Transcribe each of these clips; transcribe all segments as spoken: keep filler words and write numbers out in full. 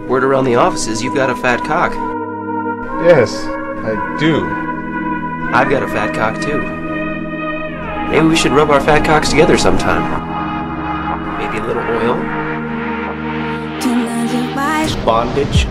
Word around the office is you've got a fat cock. Yes, I do. I've got a fat cock too. Maybe we should rub our fat cocks together sometime. Maybe a little oil. Bondage.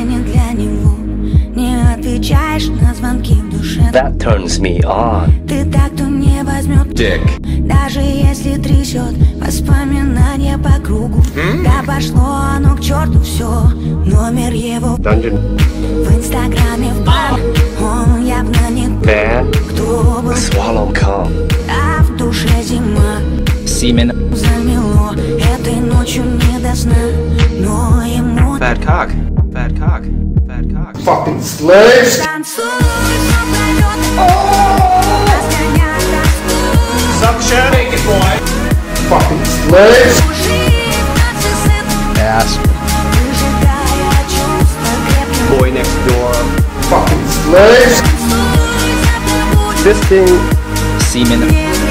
That turns me on. Dick. Даже если трясет воспоминания по кругу. Hmm? Да пошло оно к черту все. Номер его Dungeon. в инстаграме в бан. Он явно не тот, Bad. кто был. Swallow cum. А в душе зима. Semen. Замело этой ночью не до сна. Но ему Fat cock. Fat cock. Fat cock. Fucking slaves! танцуй, но пролёты разгоняй тоску. Suction! Take it, boy! Fucking slaves! Ass. Выжигая чувства крепким. Boy next door. Fucking slaves! Fisting. Semen.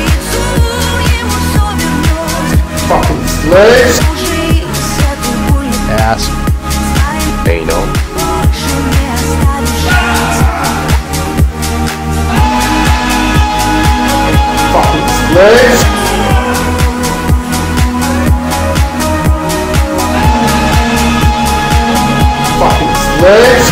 Fucking slaves! Ass. Anal. Fucking slaves! Fucking slaves!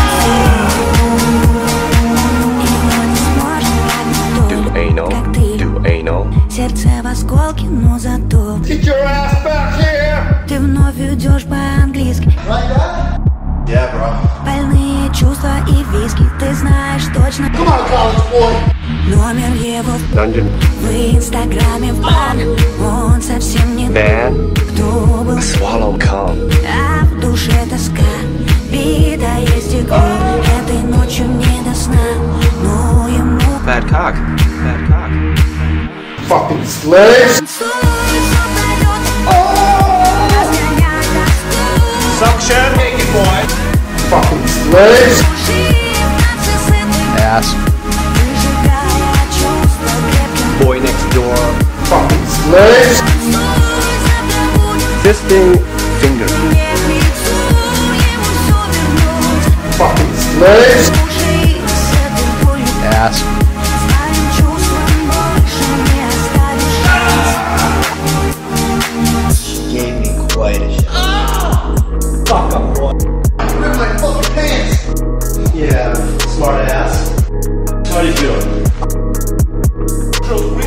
Do anal. Do anal. Сердце в осколке, но зато Get your ass back here! ты вновь идешь по-английски. Like that? Yeah, bro. Больные чувства и виски, ты знаешь точно. Come on, college boy! Номер его Dungeon. в инстаграме в бан. Он совсем не тот, Bad. кто был. Swallow cum. А в душе тоска, битое стекло. Этой ночью не до сна, но ему Fat cock. Fat cock. Fucking slaves! танцуй, но пролёты разгоняй тоску. Suction! Take it, boy! Fucking slaves! Ass. Выжигая чувства крепким. Boy next door. Fucking slaves! Fisting. Finger. Fucking slaves! Ass. Gave me quite a shot. Fuck up, boy. Rip my fucking pants! Yeah, smart ass. How you feeling? Girls,